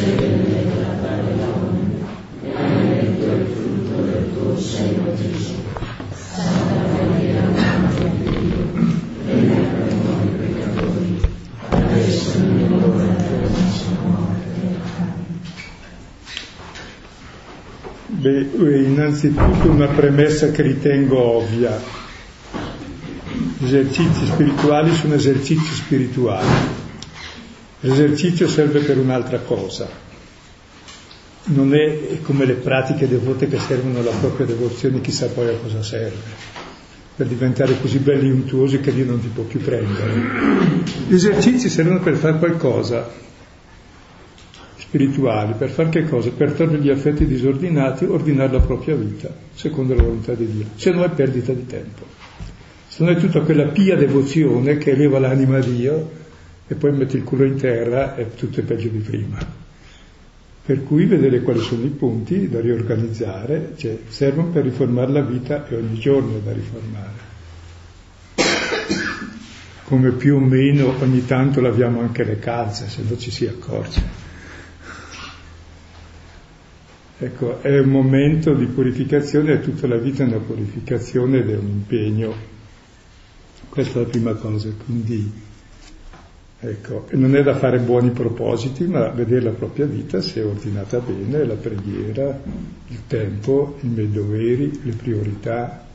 Innanzitutto una premessa che ritengo ovvia: gli esercizi spirituali sono esercizi spirituali, l'esercizio serve per un'altra cosa, non è come le pratiche devote che servono alla propria devozione, chissà poi a cosa serve, per diventare così belli e untuosi che Dio non ti può più prendere. Gli esercizi servono per fare qualcosa, spirituali, per fare che cosa? Per togliere gli affetti disordinati, ordinare la propria vita secondo la volontà di Dio, se no è perdita di tempo, se no è tutta quella pia devozione che eleva l'anima a Dio e poi metti il culo in terra e tutto è peggio di prima. Per cui vedere quali sono i punti da riorganizzare, cioè servono per riformare la vita, e ogni giorno è da riformare, come più o meno ogni tanto laviamo anche le calze, se no ci si accorge. Ecco, è un momento di purificazione, e tutta la vita è una purificazione ed è un impegno. Questa è la prima cosa, quindi ecco, non è da fare buoni propositi, ma vedere la propria vita se è ordinata bene, la preghiera, il tempo, i miei doveri, le priorità,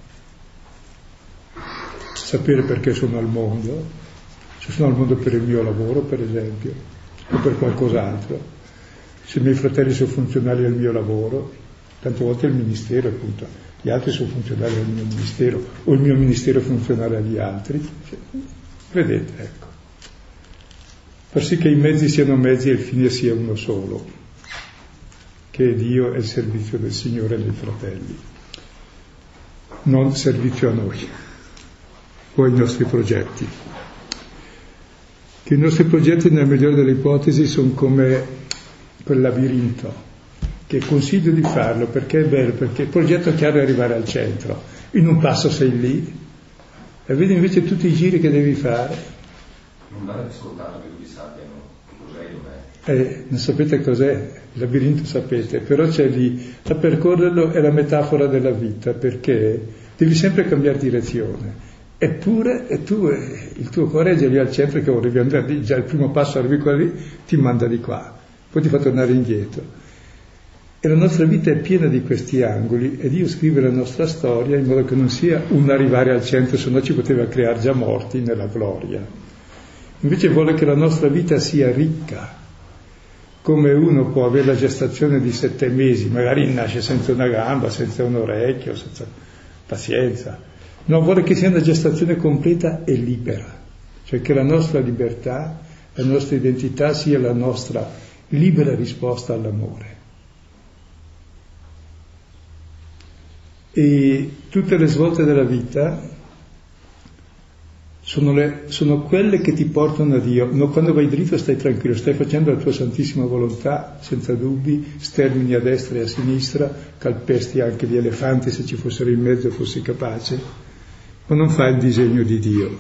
sapere perché sono al mondo, se sono al mondo per il mio lavoro, per esempio, o per qualcos'altro. Se i miei fratelli sono funzionali al mio lavoro, tante volte il ministero, appunto, gli altri sono funzionali al mio ministero, o il mio ministero è funzionale agli altri. Vedete, ecco. Far sì che i mezzi siano mezzi e il fine sia uno solo, che Dio è il servizio del Signore nei fratelli, non servizio a noi o ai nostri progetti. Che i nostri progetti, nella migliore delle ipotesi, sono come quel labirinto, che consiglio di farlo perché è bello, perché il progetto chiaro è arrivare al centro, in un passo sei lì e vedi invece tutti i giri che devi fare. Non vale ascoltato che tutti sappiano cos'è e dov'è. Non sapete cos'è, il labirinto sapete, però c'è lì, a percorrerlo è la metafora della vita, perché devi sempre cambiare direzione, eppure il tuo cuore è già lì al centro, che vorrevi andare lì, già il primo passo arrivi qua lì, ti manda di qua, poi ti fa tornare indietro. E la nostra vita è piena di questi angoli, e Dio scrive la nostra storia in modo che non sia un arrivare al centro, se no ci poteva creare già morti nella gloria. Invece vuole che la nostra vita sia ricca, come uno può avere la gestazione di 7 mesi, magari nasce senza una gamba, senza un orecchio, senza pazienza. No, vuole che sia una gestazione completa e libera, cioè che la nostra libertà, la nostra identità sia la nostra libera risposta all'amore. E tutte le svolte della vita sono quelle che ti portano a Dio. No, quando vai dritto stai tranquillo, stai facendo la tua santissima volontà senza dubbi, stermini a destra e a sinistra, calpesti anche gli elefanti se ci fossero in mezzo e fossi capace, ma non fai il disegno di Dio,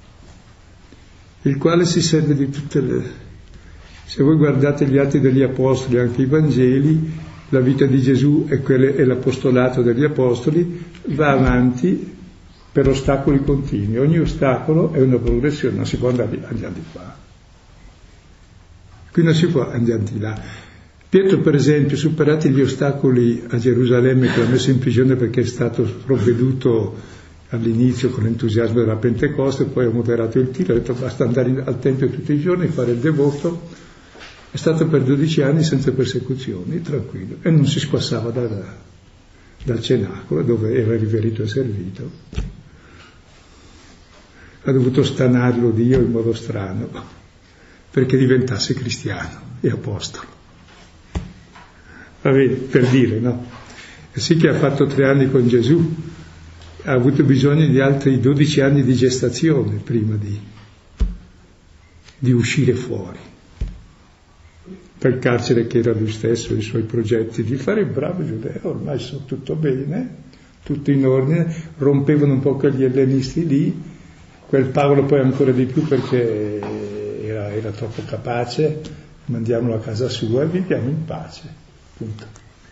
il quale si serve di tutte le... Se voi guardate gli Atti degli Apostoli, anche i Vangeli, la vita di Gesù è l'apostolato degli Apostoli, va avanti per ostacoli continui. Ogni ostacolo è una progressione, non si può andare di qua. Qui non si può andare di là. Pietro, per esempio, superati gli ostacoli a Gerusalemme, che l'ha messo in prigione perché è stato provveduto all'inizio con l'entusiasmo della Pentecoste, poi ha moderato il tiro, ha detto basta andare al Tempio tutti i giorni, fare il devoto. È stato per 12 anni senza persecuzioni, tranquillo, e non si squassava dal cenacolo dove era riverito e servito. Ha dovuto stanarlo Dio in modo strano perché diventasse cristiano e apostolo. Va bene, per dire, no? E sì che ha fatto 3 anni con Gesù, ha avuto bisogno di altri 12 anni di gestazione prima di uscire fuori dal carcere che era lui stesso, i suoi progetti di fare il bravo giudeo. Ormai sono tutto bene, tutto in ordine, rompevano un po' quegli ellenisti lì, quel Paolo poi ancora di più perché era troppo capace, mandiamolo a casa sua e viviamo in pace. Punto.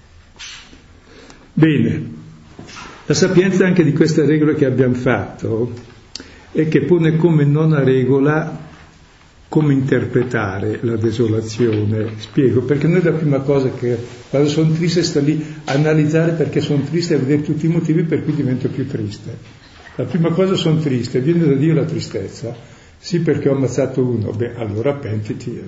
Bene, la sapienza anche di questa regola che abbiamo fatto è che pone come nona regola come interpretare la desolazione. Spiego, perché noi la prima cosa che quando sono triste sto lì a analizzare perché sono triste e a vedere tutti i motivi per cui divento più triste. La prima cosa sono triste, viene da Dio la tristezza. Sì, perché ho ammazzato uno, beh allora pentiti.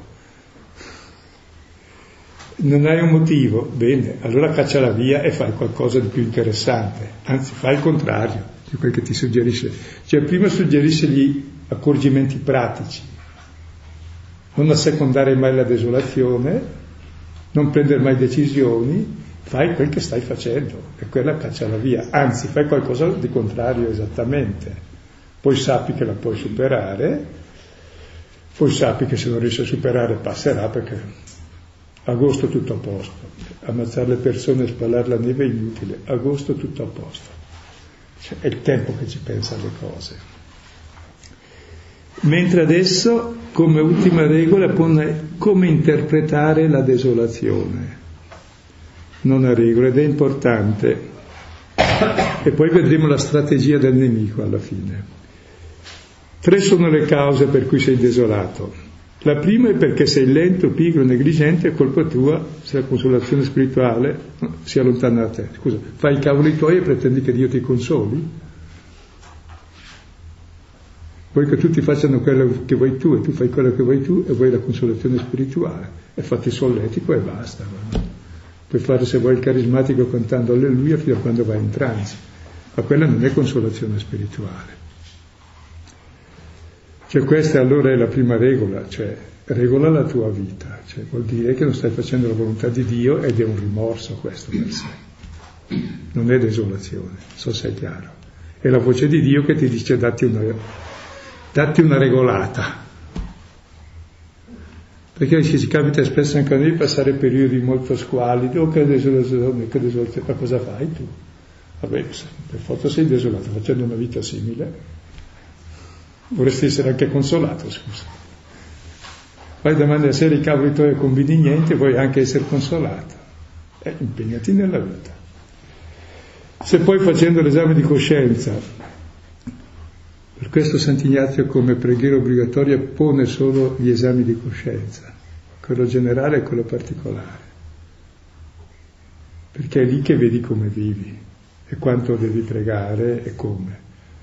Non hai un motivo, bene, allora cacciala via e fai qualcosa di più interessante, anzi fai il contrario di quel che ti suggerisce. Cioè prima suggerisce gli accorgimenti pratici, non assecondare mai la desolazione, non prendere mai decisioni, fai quel che stai facendo e quella cacciala via, anzi fai qualcosa di contrario esattamente, poi sappi che la puoi superare, poi sappi che se non riesci a superare passerà, perché agosto tutto a posto, ammazzare le persone e spalare la neve è inutile, agosto tutto a posto, cioè, è il tempo che ci pensa alle cose. Mentre adesso, come ultima regola, pone come interpretare la desolazione, non una regola, ed è importante, e poi vedremo la strategia del nemico alla fine. 3 sono le cause per cui sei desolato. La prima è perché sei lento, pigro, negligente, è colpa tua se la consolazione spirituale si allontana da te. Scusa, fai i cavoli tuoi e pretendi che Dio ti consoli? Vuoi che tutti facciano quello che vuoi tu e tu fai quello che vuoi tu e vuoi la consolazione spirituale e fatti il solletico e basta. Puoi fare se vuoi il carismatico cantando alleluia fino a quando vai in trance, ma quella non è consolazione spirituale. Cioè questa allora è la prima regola, cioè regola la tua vita, cioè vuol dire che non stai facendo la volontà di Dio ed è un rimorso questo per sé, non è desolazione, so se è chiaro, è la voce di Dio che ti dice datti una regolata, perché ci capita spesso anche a noi di passare periodi molto squallidi, che desolazione, ma cosa fai tu? Vabbè, per forza sei desolato facendo una vita simile. Vorresti essere anche consolato, scusa. Poi domani a sera i cavoli tuoi non combini niente, vuoi anche essere consolato. Impegnati nella vita. Se poi facendo l'esame di coscienza, per questo Sant'Ignazio come preghiera obbligatoria pone solo gli esami di coscienza, quello generale e quello particolare, perché è lì che vedi come vivi e quanto devi pregare e come.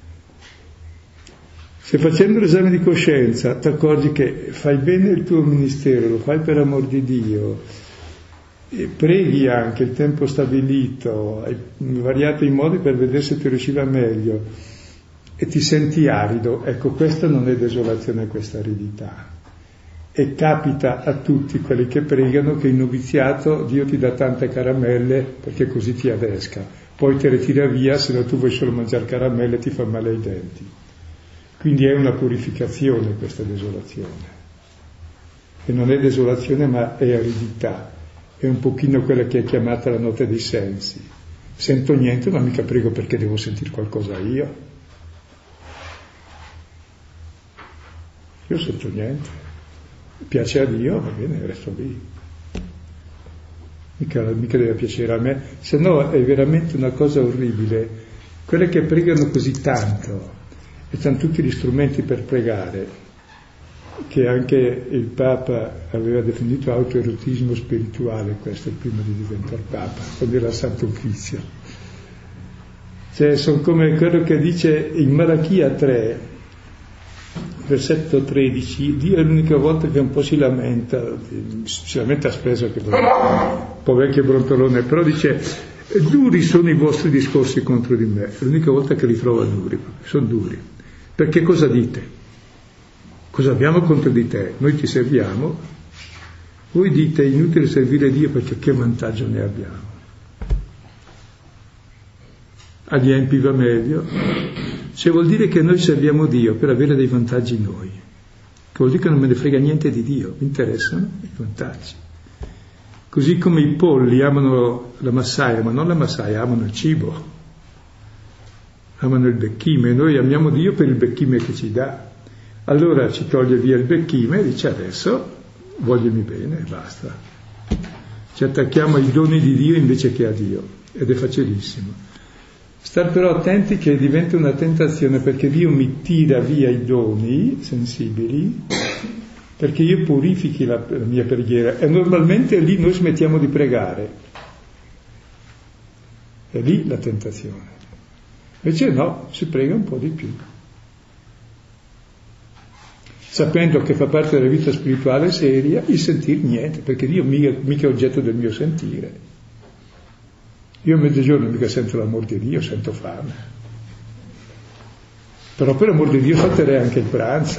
Se facendo l'esame di coscienza ti accorgi che fai bene il tuo ministero, lo fai per amor di Dio, e preghi anche il tempo stabilito, hai variato i modi per vedere se ti riusciva meglio, e ti senti arido, ecco, questa non è desolazione, questa aridità. E capita a tutti quelli che pregano che in noviziato Dio ti dà tante caramelle perché così ti adesca, poi te le tira via, se no tu vuoi solo mangiare caramelle ti fa male ai denti. Quindi è una purificazione questa desolazione, e non è desolazione ma è aridità, è un pochino quella che è chiamata la notte dei sensi. Sento niente ma mica prego perché devo sentire qualcosa io sento niente, piace a Dio, va bene, resto lì, mica deve piacere a me, se no è veramente una cosa orribile, quelle che pregano così tanto e hanno tutti gli strumenti per pregare, che anche il Papa aveva definito autoerotismo spirituale, questo prima di diventare Papa, quando era al Santo Uffizio. Cioè sono come quello che dice in Malachia 3, versetto 13, Dio è l'unica volta che un po' si lamenta spesso, che un po' vecchio brontolone, però dice duri sono i vostri discorsi contro di me, è l'unica volta che li trova duri, sono duri. Perché cosa dite? Cosa abbiamo contro di te? Noi ti serviamo, voi dite è inutile servire Dio perché che vantaggio ne abbiamo? Agli empi va meglio, cioè vuol dire che noi serviamo Dio per avere dei vantaggi noi, che vuol dire che non me ne frega niente di Dio, mi interessano i vantaggi. Così come i polli amano la massaia, ma non la massaia, amano il cibo, amano il becchime, noi amiamo Dio per il becchime che ci dà. Allora ci toglie via il becchime e dice adesso voglimi bene e basta. Ci attacchiamo ai doni di Dio invece che a Dio, ed è facilissimo. Star però attenti che diventa una tentazione, perché Dio mi tira via i doni sensibili perché io purifichi la mia preghiera, e normalmente lì noi smettiamo di pregare. È lì la tentazione. Invece no, si prega un po' di più, sapendo che fa parte della vita spirituale seria il sentir niente, perché Dio mica è oggetto del mio sentire. Io a mezzogiorno mica sento l'amor di Dio, sento fame. Però per l'amor di Dio salterei anche il pranzo,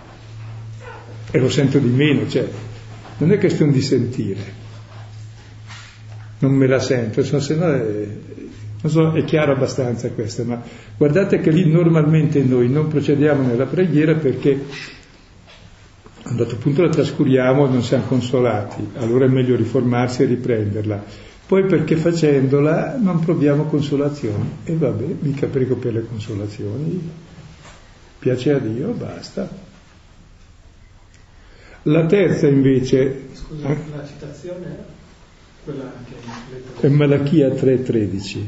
e lo sento di meno, cioè non è questione di sentire, non me la sento, se no non so, è chiaro abbastanza questo, ma guardate che lì normalmente noi non procediamo nella preghiera perché a un dato punto la trascuriamo e non siamo consolati, allora è meglio riformarsi e riprenderla. Poi perché facendola non proviamo consolazioni, e vabbè, mica prego per le consolazioni, piace a Dio, basta. La terza invece... Scusa, la citazione è quella che è Malachia 3,13.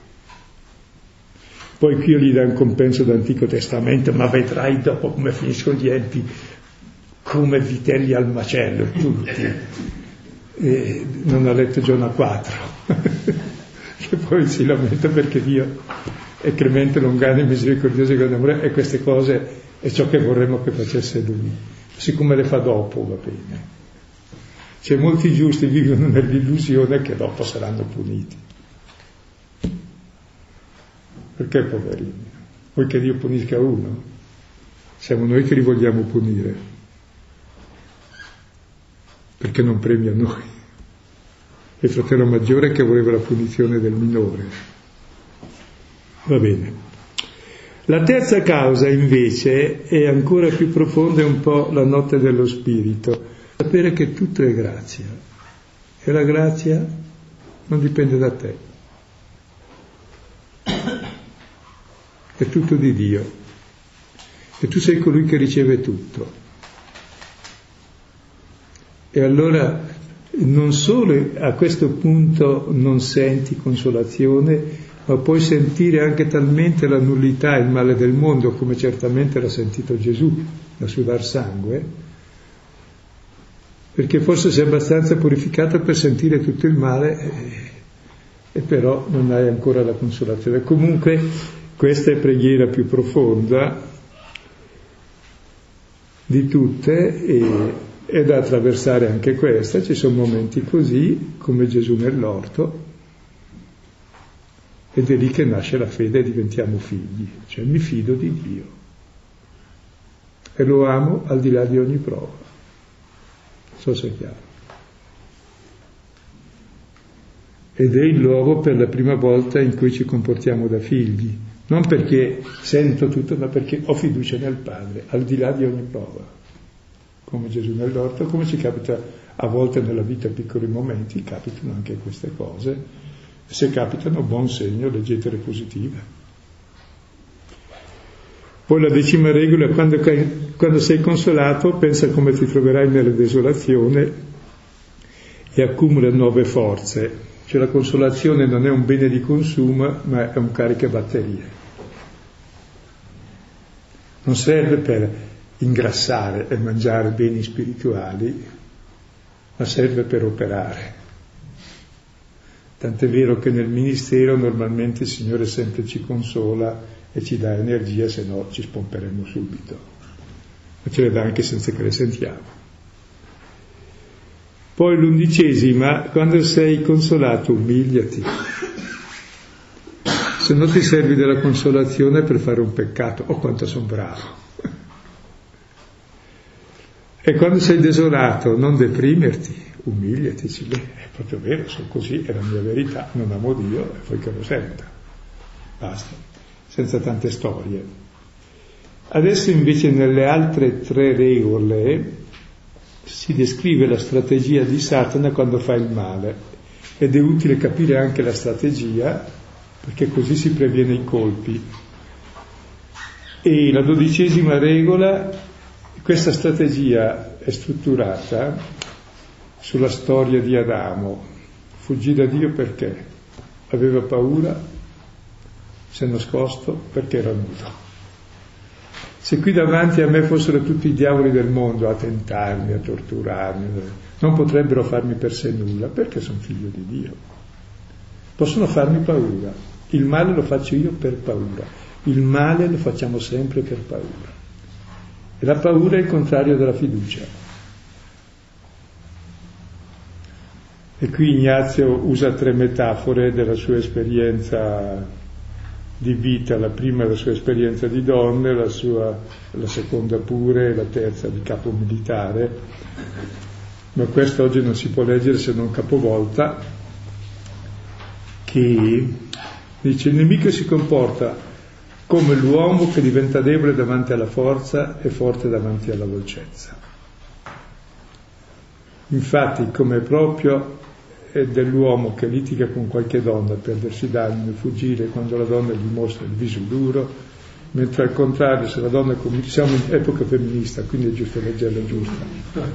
Poi qui io gli dà un compenso d'Antico Testamento, ma vedrai dopo come finiscono gli enti come vitelli al macello, tutti. E non ha letto Giona 4, che poi si lamenta perché Dio è clemente, longanimo, misericordioso e grande amore, e queste cose è ciò che vorremmo che facesse Lui. Siccome le fa dopo va bene. C'è molti giusti vivono nell'illusione che dopo saranno puniti. Perché poverini? Vuoi che Dio punisca uno? Siamo noi che li vogliamo punire, perché non premia noi. Il fratello maggiore che voleva la punizione del minore. Va bene. La terza causa invece è ancora più profonda, è un po' la notte dello spirito. Sapere che tutto è grazia, e la grazia non dipende da te, è tutto di Dio, e tu sei colui che riceve tutto. E allora non solo a questo punto non senti consolazione, ma puoi sentire anche talmente la nullità e il male del mondo, come certamente l'ha sentito Gesù, da sudar sangue, perché forse sei abbastanza purificato per sentire tutto il male, e però non hai ancora la consolazione. Comunque questa è preghiera più profonda di tutte, e è da attraversare anche questa. Ci sono momenti così, come Gesù nell'orto, ed è lì che nasce la fede e diventiamo figli, cioè mi fido di Dio e lo amo al di là di ogni prova. Non so se è chiaro. Ed è il luogo per la prima volta in cui ci comportiamo da figli, non perché sento tutto, ma perché ho fiducia nel Padre, al di là di ogni prova, come Gesù nell'orto, come ci capita a volte nella vita, piccoli momenti, capitano anche queste cose. Se capitano, buon segno, leggetele positive. Poi la 10ª regola: quando sei consolato, pensa come ti troverai nella desolazione e accumula nuove forze. Cioè la consolazione non è un bene di consumo, ma è un caricabatterie. Non serve per ingrassare e mangiare beni spirituali, ma serve per operare. Tant'è vero che nel ministero normalmente il Signore sempre ci consola e ci dà energia, se no ci spomperemo subito. Ma ce le dà anche senza che le sentiamo. Poi l'11ª: quando sei consolato, umiliati. Se no ti servi della consolazione per fare un peccato. Oh, quanto sono bravo! E quando sei desolato, non deprimerti, umiliati, è proprio vero, sono così, è la mia verità, non amo Dio e poi che lo senta. Basta, senza tante storie. Adesso invece nelle altre 3 regole si descrive la strategia di Satana quando fa il male, ed è utile capire anche la strategia, perché così si previene i colpi. E la 12ª regola: questa strategia è strutturata sulla storia di Adamo. Fuggì da Dio perché? Aveva paura, si è nascosto perché era nudo. Se qui davanti a me fossero tutti i diavoli del mondo a tentarmi, a torturarmi, non potrebbero farmi per sé nulla, perché sono figlio di Dio. Possono farmi paura. Il male lo faccio io per paura. Il male lo facciamo sempre per paura. E la paura è il contrario della fiducia. E qui Ignazio usa 3 metafore della sua esperienza di vita. La prima è la sua esperienza di donne, la seconda pure, la terza di capo militare, ma questo oggi non si può leggere se non capovolta, che dice: il nemico si comporta come l'uomo che diventa debole davanti alla forza e forte davanti alla dolcezza. Infatti, come proprio è dell'uomo che litiga con qualche donna, perdersi d'animo e fuggire quando la donna gli mostra il viso duro, mentre al contrario, se la donna comincia, siamo in epoca femminista, quindi è giusto leggerla giusta,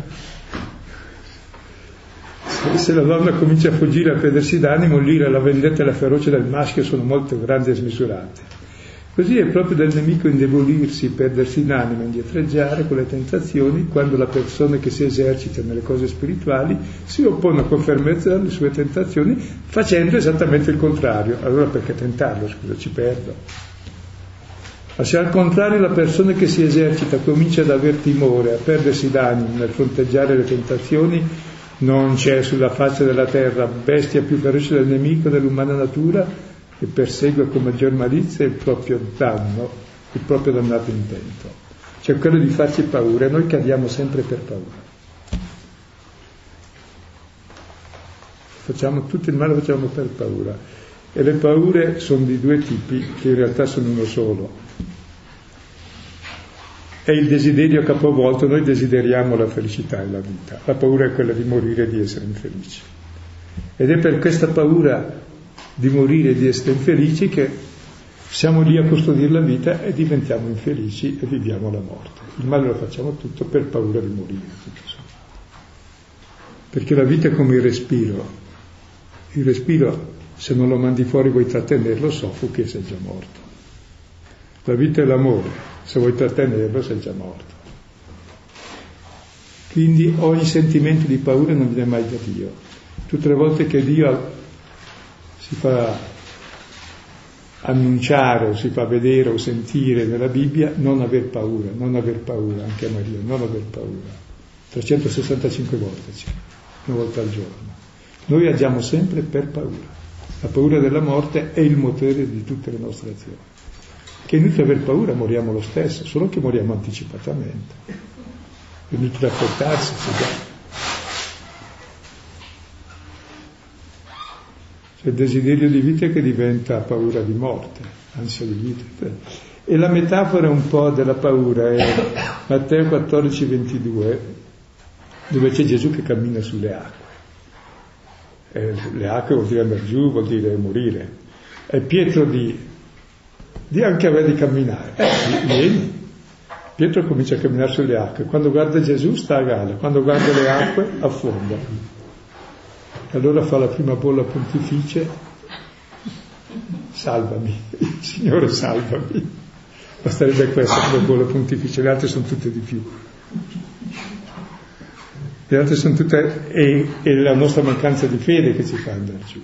se la donna comincia a fuggire, a perdersi d'animo, l'ira, la vendetta e la ferocia del maschio sono molto grandi e smisurate. Così è proprio del nemico indebolirsi, perdersi in anima, indietreggiare con le tentazioni, quando la persona che si esercita nelle cose spirituali si oppone con fermezza alle sue tentazioni, facendo esattamente il contrario. Allora perché tentarlo? Scusa, ci perdo. Ma se al contrario la persona che si esercita comincia ad aver timore, a perdersi d'animo nel fronteggiare le tentazioni, non c'è sulla faccia della terra bestia più feroce del nemico dell'umana natura, che persegue con maggior malizia il proprio danno, il proprio dannato intento. Cioè quello di farci paura, e noi cadiamo sempre per paura. Facciamo tutto il male, lo facciamo per paura. E le paure sono di 2 tipi, che in realtà sono uno solo. È il desiderio capovolto, noi desideriamo la felicità e la vita. La paura è quella di morire e di essere infelici. Ed è per questa paura di morire e di essere infelici che siamo lì a custodire la vita e diventiamo infelici e viviamo la morte. Il male lo facciamo tutto per paura di morire. Perché la vita è come il respiro. Il respiro, se non lo mandi fuori vuoi trattenerlo, soffochi e sei già morto. La vita è l'amore, se vuoi trattenerlo sei già morto. Quindi ogni sentimento di paura non viene mai da Dio. Tutte le volte che Dio si fa annunciare o si fa vedere o sentire nella Bibbia, non aver paura, anche a Maria, non aver paura. 365 volte c'è, una volta al giorno. Noi agiamo sempre per paura. La paura della morte è il motore di tutte le nostre azioni. Che è inutile aver paura, moriamo lo stesso, solo che moriamo anticipatamente. È inutile aspettarsi, il desiderio di vita che diventa paura di morte, ansia di vita. E la metafora un po' della paura è Matteo 14:22, dove c'è Gesù che cammina sulle acque. Le acque vuol dire andare giù, vuol dire morire. E Pietro di anche a me di camminare. Vieni. Pietro comincia a camminare sulle acque. Quando guarda Gesù sta a galla, quando guarda le acque affonda. Allora fa la prima bolla pontificie: salvami, Signore salvami. Basterebbe questa come bolla pontificie, le altre sono tutte di più. Le altre sono tutte, è la nostra mancanza di fede che ci fa andare giù.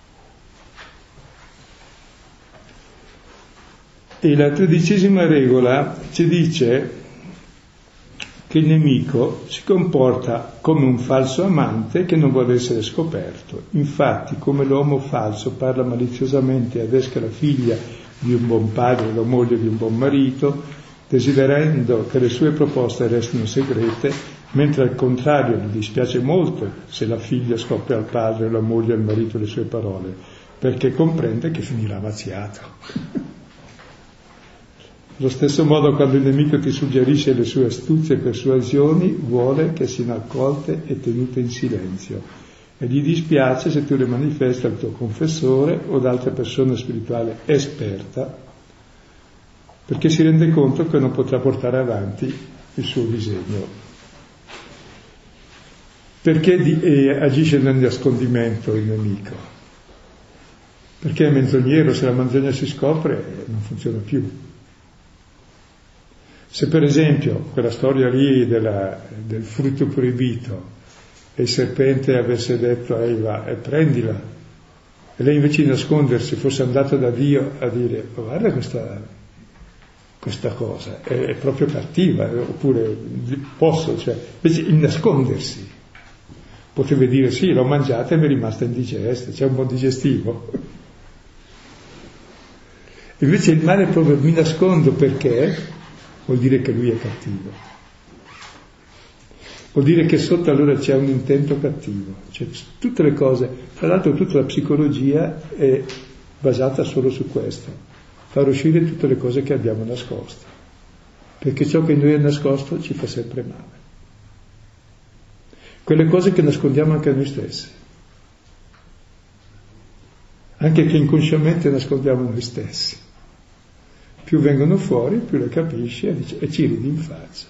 E la 13ª regola ci dice che il nemico si comporta come un falso amante che non vuole essere scoperto. Infatti, come l'uomo falso parla maliziosamente e adesca la figlia di un buon padre, la moglie di un buon marito, desiderando che le sue proposte restino segrete, mentre al contrario gli dispiace molto se la figlia scopre al padre, la moglie, al marito le sue parole, perché comprende che finirà mazziato. Allo stesso modo, quando il nemico ti suggerisce le sue astuzie e persuasioni, vuole che siano accolte e tenute in silenzio, e gli dispiace se tu le manifesti al tuo confessore o ad altra persona spirituale esperta, perché si rende conto che non potrà portare avanti il suo disegno. Perché agisce nel nascondimento il nemico? Perché è menzognero, se la menzogna si scopre non funziona più. Se per esempio quella storia lì del frutto proibito e il serpente avesse detto a Eva prendila, e lei invece di nascondersi fosse andato da Dio a dire guarda questa cosa è proprio cattiva, oppure posso, invece di nascondersi poteva dire sì, l'ho mangiata e mi è rimasta indigesta, c'è un buon digestivo. Invece il male è proprio mi nascondo perché vuol dire che lui è cattivo, vuol dire che sotto allora c'è un intento cattivo, cioè tutte le cose, tra l'altro tutta la psicologia è basata solo su questo, far uscire tutte le cose che abbiamo nascosto, perché ciò che in noi è nascosto ci fa sempre male. Quelle cose che nascondiamo anche a noi stessi, anche che inconsciamente nascondiamo noi stessi, più vengono fuori, più le capisci e ci ridi in faccia.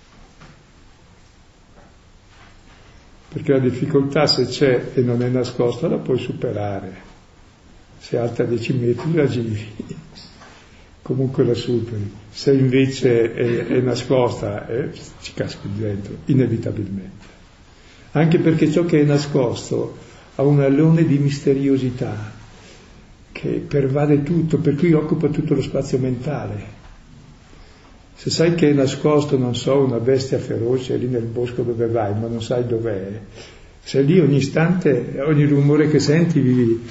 Perché la difficoltà, se c'è e non è nascosta, la puoi superare. Se è alta 10 metri la giri, comunque la superi. Se invece è nascosta, ci caschi dentro, inevitabilmente. Anche perché ciò che è nascosto ha un alone di misteriosità che pervade tutto, per cui occupa tutto lo spazio mentale. Se sai che è nascosto, non so, una bestia feroce lì nel bosco dove vai, ma non sai dov'è, se lì ogni istante, ogni rumore che senti vivi,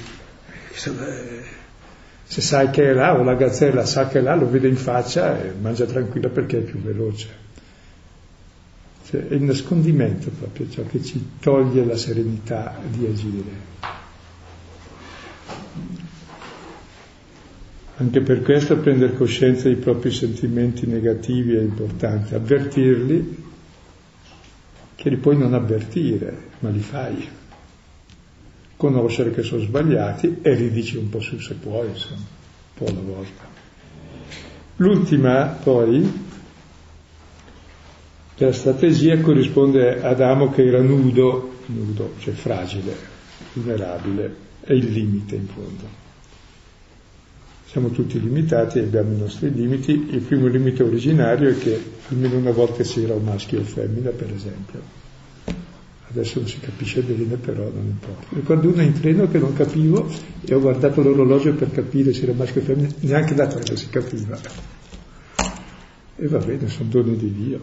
se sai che è là, o la gazzella sa che è là, lo vede in faccia e mangia tranquilla perché è più veloce. Cioè, è il nascondimento proprio ciò che ci toglie la serenità di agire. Anche per questo prendere coscienza dei propri sentimenti negativi è importante, avvertirli, che li puoi non avvertire, ma li fai. Conoscere che sono sbagliati e li dici un po' su se puoi, insomma, un po' alla volta. L'ultima, poi, la strategia corrisponde ad Adamo che era nudo, cioè fragile, vulnerabile, è il limite in fondo. Siamo tutti limitati, abbiamo i nostri limiti. Il primo limite originario è che almeno una volta si era un maschio o femmina, per esempio. Adesso non si capisce bene, però non importa. Ricordo uno in treno che non capivo e ho guardato l'orologio per capire se era maschio o femmina, neanche da treno si capiva. E va bene, sono doni di Dio.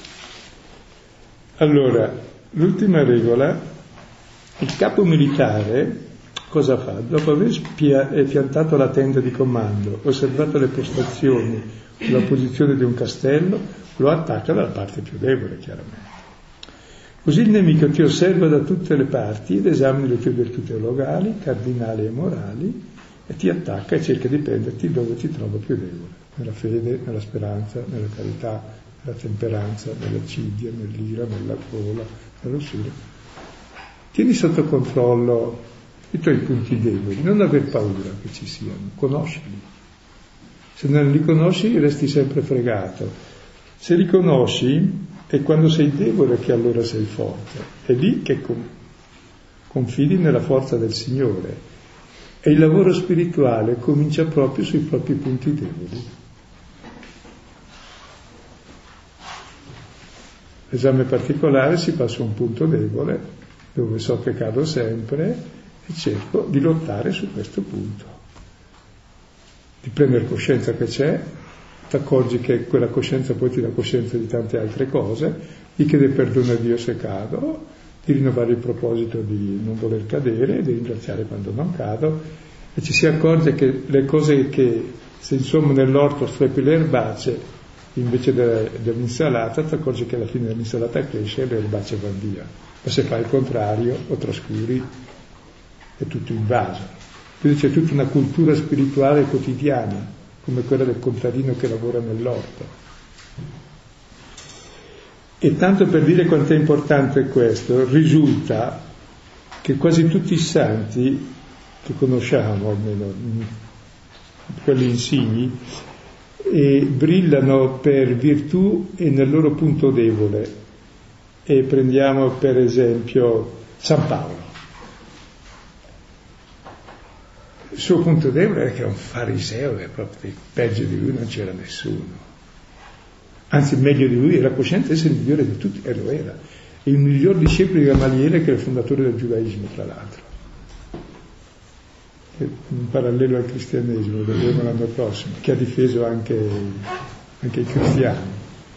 Allora, l'ultima regola, il capo militare cosa fa? Dopo aver piantato la tenda di comando, osservato le postazioni, la posizione di un castello, lo attacca dalla parte più debole, chiaramente. Così il nemico ti osserva da tutte le parti ed esamina le tue virtù teologali, cardinali e morali, e ti attacca e cerca di prenderti dove ti trova più debole, nella fede, nella speranza, nella carità, nella temperanza, nell'accidia, nell'ira, nella gola, nella lussuria. Tieni sotto controllo i tuoi punti deboli, non aver paura che ci siano, conoscili. Se non li conosci resti sempre fregato. Se li conosci è quando sei debole che allora sei forte, è lì che confidi nella forza del Signore e il lavoro spirituale comincia proprio sui propri punti deboli. L'esame particolare si fa su un punto debole dove so che cado sempre e cerco di lottare su questo punto, di prendere coscienza che c'è, ti accorgi che quella coscienza poi ti dà coscienza di tante altre cose, di chiedere perdono a Dio se cado, di rinnovare il proposito di non voler cadere, di ringraziare quando non cado, e ci si accorge che le cose che, se insomma nell'orto strepi le erbacce invece dell'insalata, ti accorgi che alla fine dell'insalata cresce e le erbacce vanno via, ma se fai il contrario o trascuri è tutto invaso. Quindi c'è tutta una cultura spirituale quotidiana, come quella del contadino che lavora nell'orto. E tanto per dire quanto è importante questo, risulta che quasi tutti i santi che conosciamo, almeno quelli insigni, brillano per virtù e nel loro punto debole, e prendiamo per esempio San Paolo. Il suo punto debole è che è un fariseo, che proprio peggio di lui non c'era nessuno. Anzi, meglio di lui, era cosciente di essere il migliore di tutti, e lo era. Il miglior discepolo di Gamaliele, che è il fondatore del giudaismo, tra l'altro. Un parallelo al cristianesimo, lo vedremo l'anno prossimo, che ha difeso anche i cristiani.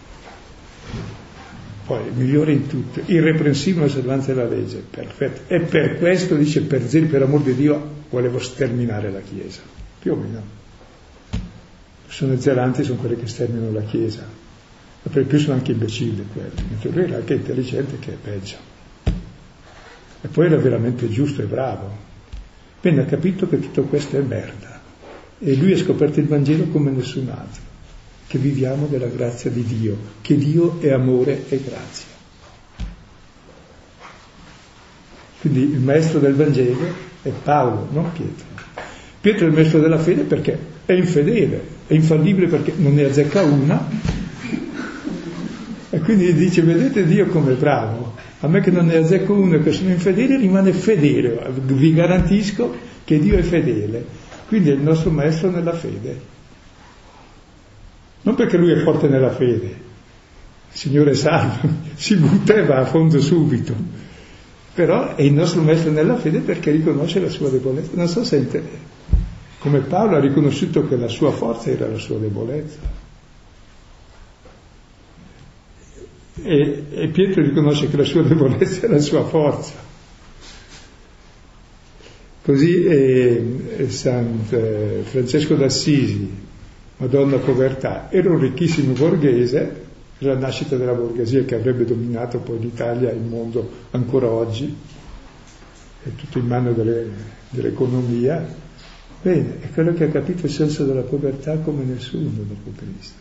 Poi, il migliore in tutto, irreprensibile osservanza della legge, perfetto. E per questo, dice, per amor di Dio, volevo sterminare la Chiesa. Più o meno. Persone zelanti sono quelle che sterminano la Chiesa. Ma per più sono anche imbecilli quelli, mentre lui era anche intelligente, che è peggio. E poi era veramente giusto e bravo. Bene, ha capito che tutto questo è merda. E lui ha scoperto il Vangelo come nessun altro. Che viviamo della grazia di Dio, che Dio è amore e grazia. Quindi il maestro del Vangelo è Paolo, non Pietro. Pietro è il maestro della fede perché è infedele, è infallibile perché non ne azzecca una, e quindi dice: vedete Dio come è bravo, a me che non ne azzecco uno e che sono infedele rimane fedele, vi garantisco che Dio è fedele. Quindi è il nostro maestro nella fede. Non perché lui è forte nella fede, il Signore salva, si butta e va a fondo subito, però è il nostro maestro nella fede perché riconosce la sua debolezza. Non so se come Paolo ha riconosciuto che la sua forza era la sua debolezza, e Pietro riconosce che la sua debolezza è la sua forza. Così San Francesco d'Assisi, Madonna Povertà, era un ricchissimo borghese, la nascita della borghesia che avrebbe dominato poi l'Italia e il mondo ancora oggi, è tutto in mano dell'economia. Bene, è quello che ha capito il senso della povertà come nessuno dopo Cristo.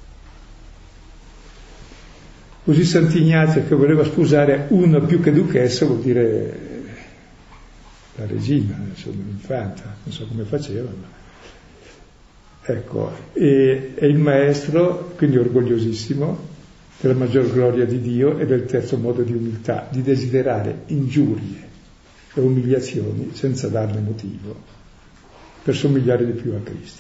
Così Sant'Ignazio, che voleva sposare una più che duchessa, vuol dire la regina, insomma l'infanta, non so come faceva, ma ecco, e il maestro, quindi orgogliosissimo della maggior gloria di Dio e del terzo modo di umiltà, di desiderare ingiurie e umiliazioni senza darne motivo, per somigliare di più a Cristo.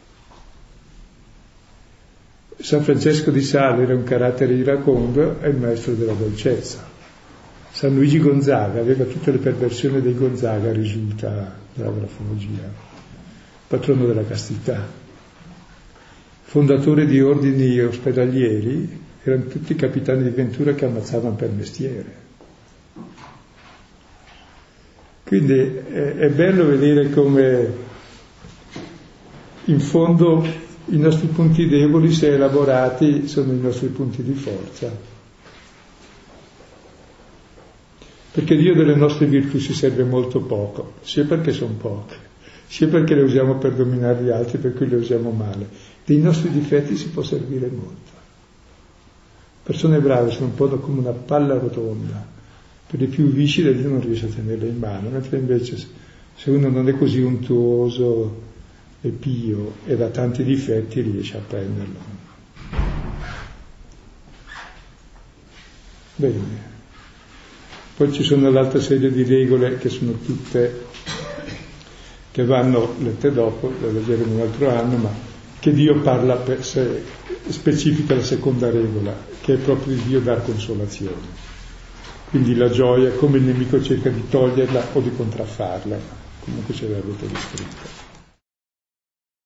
San Francesco di Sales era un carattere iracondo, è il maestro della dolcezza. San Luigi Gonzaga aveva tutte le perversioni dei Gonzaga, risulta dalla grafologia, patrono della castità. Fondatore di ordini ospedalieri, erano tutti capitani di ventura che ammazzavano per mestiere. Quindi è bello vedere come in fondo i nostri punti deboli, se elaborati, sono i nostri punti di forza. Perché Dio delle nostre virtù si serve molto poco, sia perché sono poche, sia perché le usiamo per dominare gli altri, per cui le usiamo male. Dei nostri difetti si può servire molto. Persone brave sono un po' come una palla rotonda, per le più viscide Dio non riesce a tenerle in mano, mentre invece se uno non è così untuoso e pio ed ha tanti difetti riesce a prenderlo. Bene. Poi ci sono l'altra serie di regole che sono tutte, che vanno lette dopo, le leggeremo un altro anno, ma che Dio parla per sé, specifica la seconda regola, che è proprio di Dio dar consolazione. Quindi la gioia, come il nemico cerca di toglierla o di contraffarla, comunque ce l'avete descritta.